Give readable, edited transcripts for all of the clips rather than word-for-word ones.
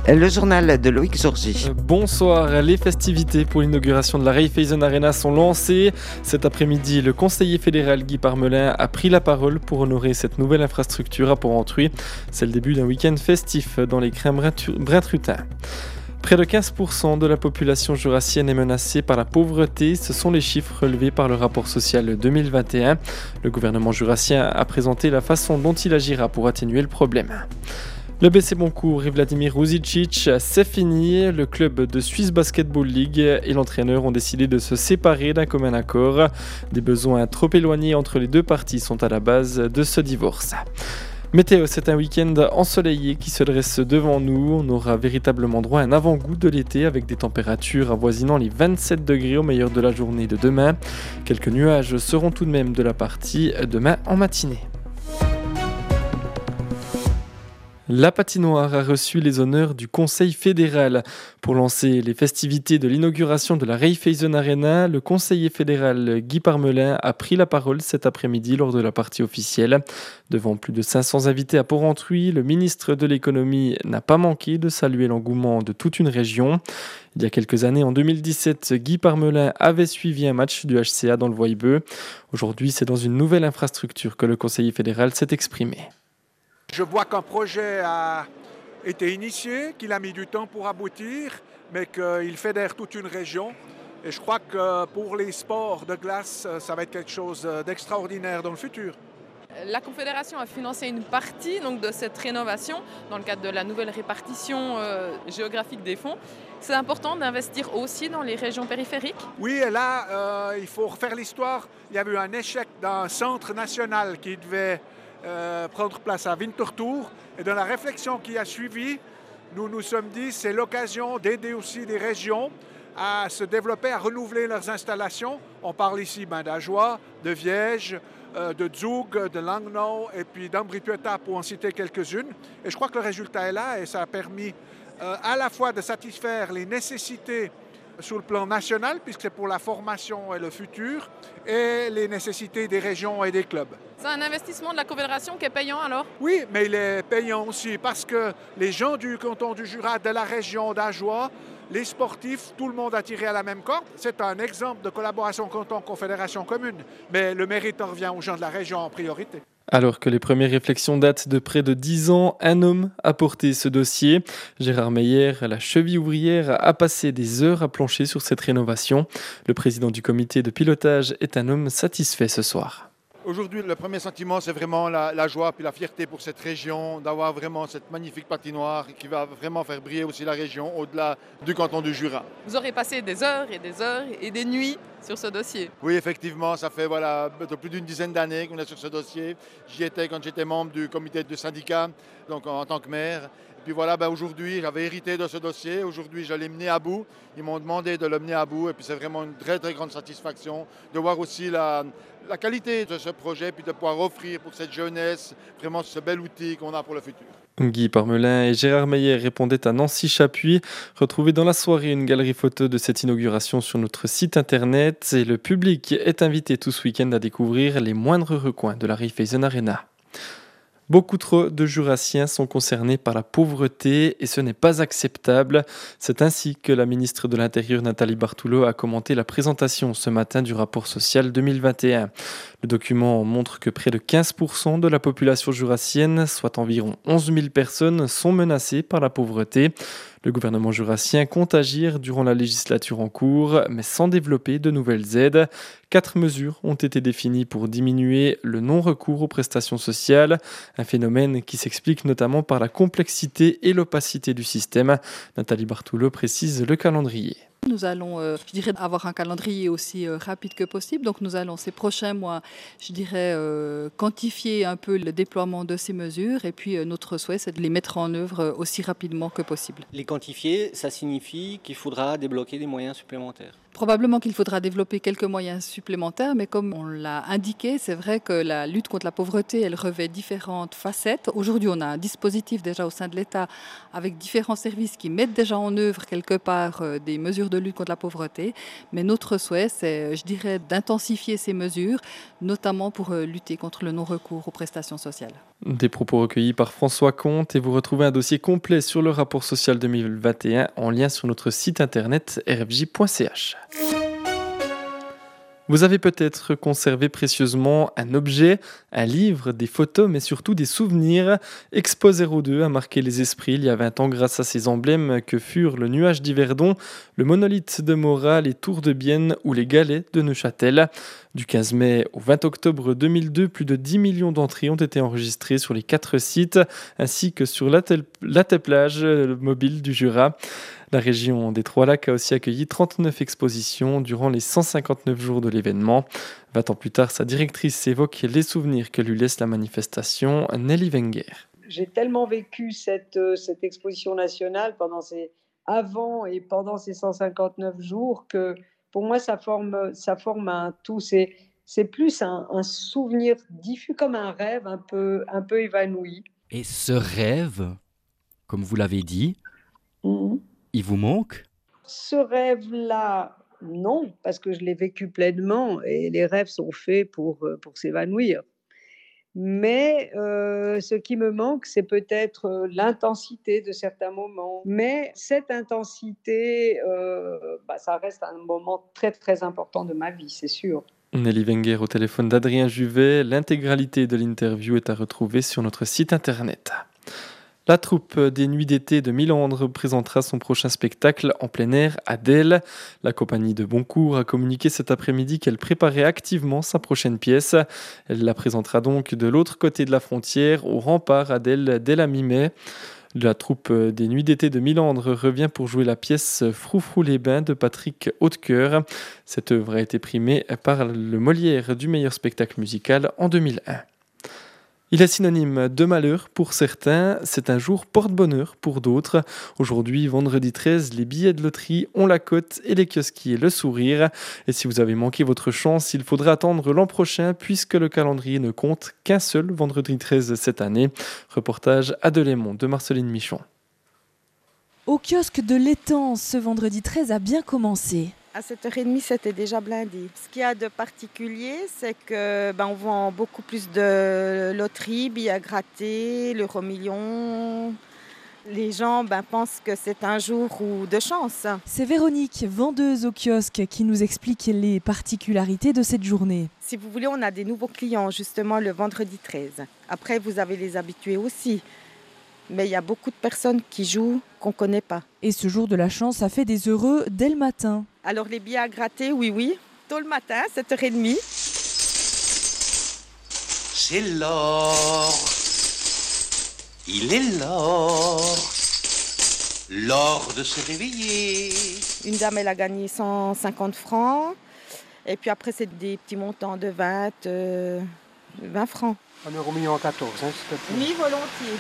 Le journal de Loïc Georgie. Bonsoir, les festivités pour l'inauguration de la Raiffeisen Arena sont lancées. Cet après-midi, le conseiller fédéral Guy Parmelin a pris la parole pour honorer cette nouvelle infrastructure à Port-Entruy. C'est le début d'un week-end festif dans les crins bruntrutins. Près de 15% de la population jurassienne est menacée par la pauvreté. Ce sont les chiffres relevés par le rapport social 2021. Le gouvernement jurassien a présenté la façon dont il agira pour atténuer le problème. Le BC Boncourt et Vladimir Ruzicic, c'est fini. Le club de Swiss Basketball League et l'entraîneur ont décidé de se séparer d'un commun accord. Des besoins trop éloignés entre les deux parties sont à la base de ce divorce. Météo, c'est un week-end ensoleillé qui se dresse devant nous. On aura véritablement droit à un avant-goût de l'été avec des températures avoisinant les 27 degrés au meilleur de la journée de demain. Quelques nuages seront tout de même de la partie demain en matinée. La patinoire a reçu les honneurs du Conseil fédéral. Pour lancer les festivités de l'inauguration de la Raiffeisen Arena, le conseiller fédéral Guy Parmelin a pris la parole cet après-midi lors de la partie officielle. Devant plus de 500 invités à Port-Entruy, le ministre de l'économie n'a pas manqué de saluer l'engouement de toute une région. Il y a quelques années, en 2017, Guy Parmelin avait suivi un match du HCA dans le Voïbeu. Aujourd'hui, c'est dans une nouvelle infrastructure que le conseiller fédéral s'est exprimé. Je vois qu'un projet a été initié, qu'il a mis du temps pour aboutir, mais qu'il fédère toute une région. Et je crois que pour les sports de glace, ça va être quelque chose d'extraordinaire dans le futur. La Confédération a financé une partie donc, de cette rénovation dans le cadre de la nouvelle répartition géographique des fonds. C'est important d'investir aussi dans les régions périphériques. Oui, et là, il faut refaire l'histoire. Il y a eu un échec d'un centre national qui devait prendre place à Winterthur. Et dans la réflexion qui a suivi, nous nous sommes dit c'est l'occasion d'aider aussi des régions à se développer, à renouveler leurs installations. On parle ici d'Ajoie, de Viège, de Zug, de Langnau et puis d'Ambri-Piotta pour en citer quelques-unes. Et je crois que le résultat est là et ça a permis à la fois de satisfaire les nécessités sur le plan national, puisque c'est pour la formation et le futur, et les nécessités des régions et des clubs. C'est un investissement de la Confédération qui est payant alors? Oui, mais il est payant aussi parce que les gens du canton du Jura, de la région d'Ajoie, les sportifs, tout le monde a tiré à la même corde. C'est un exemple de collaboration canton-confédération commune, mais le mérite en revient aux gens de la région en priorité. Alors que les premières réflexions datent de près de 10 ans, un homme a porté ce dossier. Gérard Meyer, la cheville ouvrière, a passé des heures à plancher sur cette rénovation. Le président du comité de pilotage est un homme satisfait ce soir. Aujourd'hui, le premier sentiment, c'est vraiment la joie et la fierté pour cette région, d'avoir vraiment cette magnifique patinoire qui va vraiment faire briller aussi la région au-delà du canton du Jura. Vous aurez passé des heures et des nuits sur ce dossier. Oui, effectivement, ça fait plus d'une dizaine d'années qu'on est sur ce dossier. J'y étais quand j'étais membre du comité de syndicat, donc en tant que maire. Et puis aujourd'hui, j'avais hérité de ce dossier. Aujourd'hui, je l'ai mené à bout. Ils m'ont demandé de le mener à bout. Et puis c'est vraiment une très, très grande satisfaction de voir aussi la qualité de ce projet, puis de pouvoir offrir pour cette jeunesse vraiment ce bel outil qu'on a pour le futur. Guy Parmelin et Gérard Meyer répondaient à Nancy Chapuis. Retrouvez dans la soirée une galerie photo de cette inauguration sur notre site internet. Et le public est invité tout ce week-end à découvrir les moindres recoins de la Raiffeisen Arena. Beaucoup trop de Jurassiens sont concernés par la pauvreté et ce n'est pas acceptable. C'est ainsi que la ministre de l'Intérieur Nathalie Bartoulot a commenté la présentation ce matin du rapport social 2021. Le document montre que près de 15% de la population jurassienne, soit environ 11 000 personnes, sont menacées par la pauvreté. Le gouvernement jurassien compte agir durant la législature en cours, mais sans développer de nouvelles aides. 4 mesures ont été définies pour diminuer le non-recours aux prestations sociales, un phénomène qui s'explique notamment par la complexité et l'opacité du système. Nathalie Bartoulot précise le calendrier. Nous allons, avoir un calendrier aussi rapide que possible. Donc nous allons ces prochains mois, quantifier un peu le déploiement de ces mesures. Et puis notre souhait, c'est de les mettre en œuvre aussi rapidement que possible. Les quantifier, ça signifie qu'il faudra débloquer des moyens supplémentaires. Probablement qu'il faudra développer quelques moyens supplémentaires, mais comme on l'a indiqué, c'est vrai que la lutte contre la pauvreté, elle revêt différentes facettes. Aujourd'hui, on a un dispositif déjà au sein de l'État avec différents services qui mettent déjà en œuvre quelque part des mesures de lutte contre la pauvreté. Mais notre souhait, c'est, d'intensifier ces mesures, notamment pour lutter contre le non-recours aux prestations sociales. Des propos recueillis par François Comte et vous retrouvez un dossier complet sur le rapport social 2021 en lien sur notre site internet rfj.ch. Vous avez peut-être conservé précieusement un objet, un livre, des photos, mais surtout des souvenirs. Expo 02 a marqué les esprits il y a 20 ans grâce à ses emblèmes que furent le nuage d'Yverdon, le monolithe de Morat, les tours de Bienne ou les galets de Neuchâtel. Du 15 mai au 20 octobre 2002, plus de 10 millions d'entrées ont été enregistrées sur les 4 sites, ainsi que sur l'attelage mobile du Jura. La région des Trois-Lacs a aussi accueilli 39 expositions durant les 159 jours de l'événement. 20 ans plus tard, sa directrice évoque les souvenirs que lui laisse la manifestation, Nelly Wenger. J'ai tellement vécu cette exposition nationale avant et pendant ces 159 jours que pour moi, ça forme un tout. C'est plus un souvenir diffus comme un rêve un peu évanoui. Et ce rêve, comme vous l'avez dit, il vous manque ? Ce rêve-là, non, parce que je l'ai vécu pleinement et les rêves sont faits pour s'évanouir. Mais ce qui me manque, c'est peut-être l'intensité de certains moments. Mais cette intensité, ça reste un moment très, très important de ma vie, c'est sûr. Nelly Wenger au téléphone d'Adrien Juvet. L'intégralité de l'interview est à retrouver sur notre site internet. La troupe des Nuits d'été de Milandre présentera son prochain spectacle en plein air à Delle. La compagnie de Boncourt a communiqué cet après-midi qu'elle préparait activement sa prochaine pièce. Elle la présentera donc de l'autre côté de la frontière, au rempart à Delle, dès la mi-mai. La troupe des Nuits d'été de Milandre revient pour jouer la pièce Froufrou-les-Bains de Patrick Hautecoeur. Cette œuvre a été primée par le Molière du meilleur spectacle musical en 2001. Il est synonyme de malheur pour certains, c'est un jour porte-bonheur pour d'autres. Aujourd'hui, vendredi 13, les billets de loterie ont la cote et les kiosquiers le sourire. Et si vous avez manqué votre chance, il faudra attendre l'an prochain puisque le calendrier ne compte qu'un seul vendredi 13 cette année. Reportage à Delémont de Marceline Michon. Au kiosque de l'Étang, ce vendredi 13 a bien commencé. À 7h30, c'était déjà blindé. Ce qu'il y a de particulier, c'est qu'on vend beaucoup plus de loteries, billets à gratter, l'euro-million. Les gens pensent que c'est un jour de chance. C'est Véronique, vendeuse au kiosque, qui nous explique les particularités de cette journée. Si vous voulez, on a des nouveaux clients justement le vendredi 13. Après, vous avez les habitués aussi. Mais il y a beaucoup de personnes qui jouent qu'on ne connaît pas. Et ce jour de la chance a fait des heureux dès le matin. Alors les billets à gratter, oui, tôt le matin, 7h30. C'est l'or, il est l'or, l'or de se réveiller. Une dame, elle a gagné 150 francs. Et puis après, c'est des petits montants de 20 francs. 1,14 €, s'il te plaît. Oui, volontiers.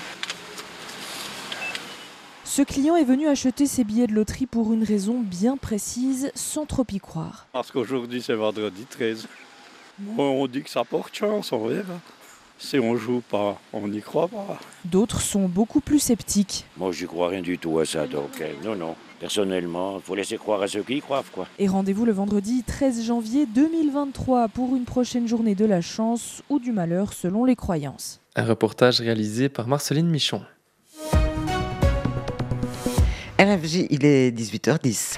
Ce client est venu acheter ses billets de loterie pour une raison bien précise, sans trop y croire. Parce qu'aujourd'hui c'est vendredi 13. On dit que ça porte chance, on verra. Si on joue pas, on n'y croit pas. D'autres sont beaucoup plus sceptiques. Moi je n'y crois rien du tout à ça, donc non. Personnellement, il faut laisser croire à ceux qui y croient, quoi. Et rendez-vous le vendredi 13 janvier 2023 pour une prochaine journée de la chance ou du malheur selon les croyances. Un reportage réalisé par Marceline Michon. RFJ, il est 18h10.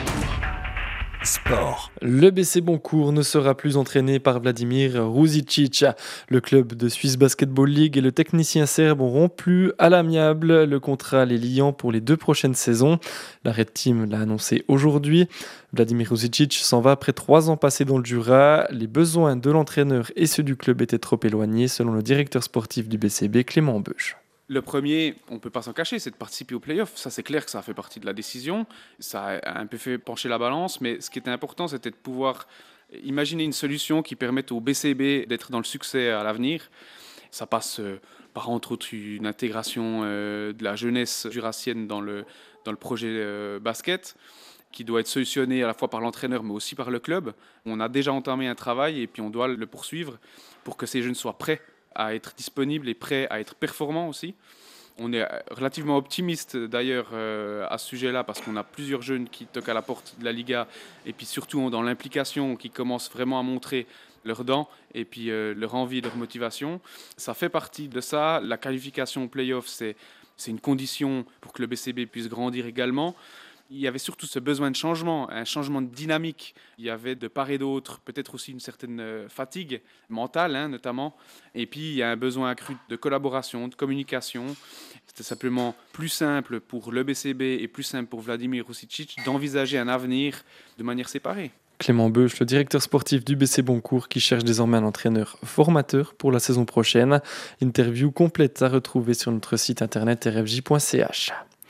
Sport. Le BC Boncourt ne sera plus entraîné par Vladimir Ruzicic. Le club de Swiss Basketball League et le technicien serbe ont rompu à l'amiable le contrat les liant pour les 2 prochaines saisons. La Red Team l'a annoncé aujourd'hui. Vladimir Ruzicic s'en va après 3 ans passés dans le Jura. Les besoins de l'entraîneur et ceux du club étaient trop éloignés, selon le directeur sportif du BCB, Clément Beuge. Le premier, on ne peut pas s'en cacher, c'est de participer aux playoffs. Ça, c'est clair que ça a fait partie de la décision. Ça a un peu fait pencher la balance, mais ce qui était important, c'était de pouvoir imaginer une solution qui permette au BCB d'être dans le succès à l'avenir. Ça passe par, entre autres, une intégration de la jeunesse jurassienne dans le projet basket, qui doit être solutionné à la fois par l'entraîneur, mais aussi par le club. On a déjà entamé un travail et puis on doit le poursuivre pour que ces jeunes soient prêts à être disponibles et prêts à être performants aussi. On est relativement optimiste d'ailleurs à ce sujet-là parce qu'on a plusieurs jeunes qui toquent à la porte de la Liga et puis surtout dans l'implication qui commencent vraiment à montrer leurs dents et puis leur envie, leur motivation. Ça fait partie de ça. La qualification au play-off, c'est une condition pour que le BCB puisse grandir également. Il y avait surtout ce besoin de changement, un changement de dynamique. Il y avait de part et d'autre peut-être aussi une certaine fatigue mentale notamment. Et puis il y a un besoin accru de collaboration, de communication. C'était simplement plus simple pour le BCB et plus simple pour Vladimir Rusicic d'envisager un avenir de manière séparée. Clément Beuch, le directeur sportif du BC Boncourt, qui cherche désormais un entraîneur formateur pour la saison prochaine. Interview complète à retrouver sur notre site internet rfj.ch.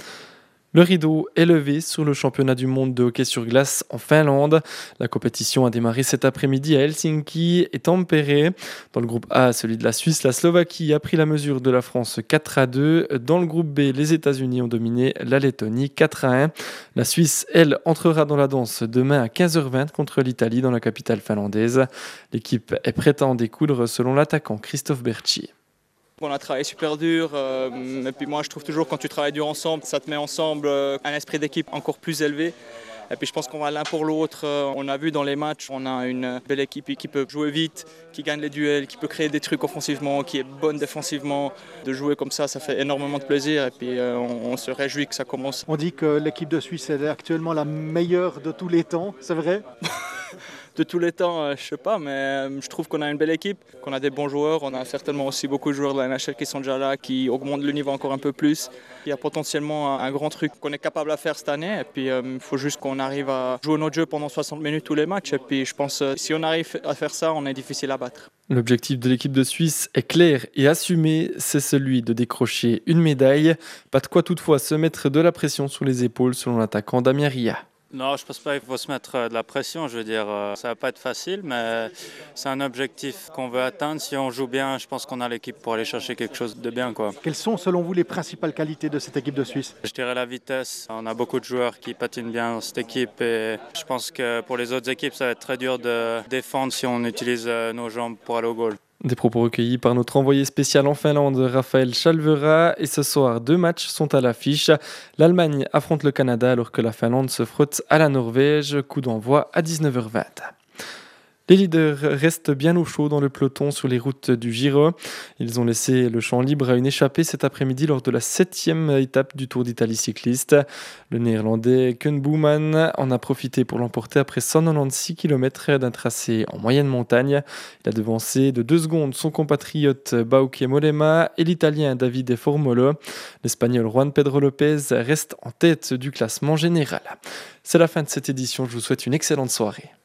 Le rideau est levé sur le championnat du monde de hockey sur glace en Finlande. La compétition a démarré cet après-midi à Helsinki et Tampere. Dans le groupe A, celui de la Suisse, la Slovaquie a pris la mesure de la France 4-2. Dans le groupe B, les États-Unis ont dominé la Lettonie 4-1. La Suisse, elle, entrera dans la danse demain à 15h20 contre l'Italie dans la capitale finlandaise. L'équipe est prête à en découdre selon l'attaquant Christophe Berchi. On a travaillé super dur, et puis moi je trouve toujours quand tu travailles dur ensemble, ça te met ensemble un esprit d'équipe encore plus élevé. Et puis je pense qu'on va l'un pour l'autre. On a vu dans les matchs, on a une belle équipe qui peut jouer vite, qui gagne les duels, qui peut créer des trucs offensivement, qui est bonne défensivement. De jouer comme ça fait énormément de plaisir et puis on se réjouit que ça commence. On dit que l'équipe de Suisse est actuellement la meilleure de tous les temps, c'est vrai ? De tous les temps, je sais pas, mais je trouve qu'on a une belle équipe, qu'on a des bons joueurs. On a certainement aussi beaucoup de joueurs de la NHL qui sont déjà là, qui augmentent le niveau encore un peu plus. Il y a potentiellement un grand truc qu'on est capable à faire cette année. Et puis il faut juste qu'on arrive à jouer notre jeu pendant 60 minutes tous les matchs. Et puis je pense que si on arrive à faire ça, on est difficile à battre. L'objectif de l'équipe de Suisse est clair et assumé, c'est celui de décrocher une médaille. Pas de quoi toutefois se mettre de la pression sur les épaules selon l'attaquant Damien Ria. Non, je ne pense pas qu'il faut se mettre de la pression. Je veux dire, ça ne va pas être facile, mais c'est un objectif qu'on veut atteindre. Si on joue bien, je pense qu'on a l'équipe pour aller chercher quelque chose de bien, quoi. Quelles sont selon vous les principales qualités de cette équipe de Suisse ? Je dirais la vitesse. On a beaucoup de joueurs qui patinent bien dans cette équipe et je pense que pour les autres équipes, ça va être très dur de défendre si on utilise nos jambes pour aller au goal. Des propos recueillis par notre envoyé spécial en Finlande, Raphaël Chalvera. Et ce soir, 2 matchs sont à l'affiche. L'Allemagne affronte le Canada alors que la Finlande se frotte à la Norvège. Coup d'envoi à 19h20. Les leaders restent bien au chaud dans le peloton sur les routes du Giro. Ils ont laissé le champ libre à une échappée cet après-midi lors de la 7e étape du Tour d'Italie cycliste. Le néerlandais Koen Bouwman en a profité pour l'emporter après 196 km d'un tracé en moyenne montagne. Il a devancé de 2 secondes son compatriote Bauke Mollema et l'italien Davide Formolo. L'espagnol Juan Pedro Lopez reste en tête du classement général. C'est la fin de cette édition, je vous souhaite une excellente soirée.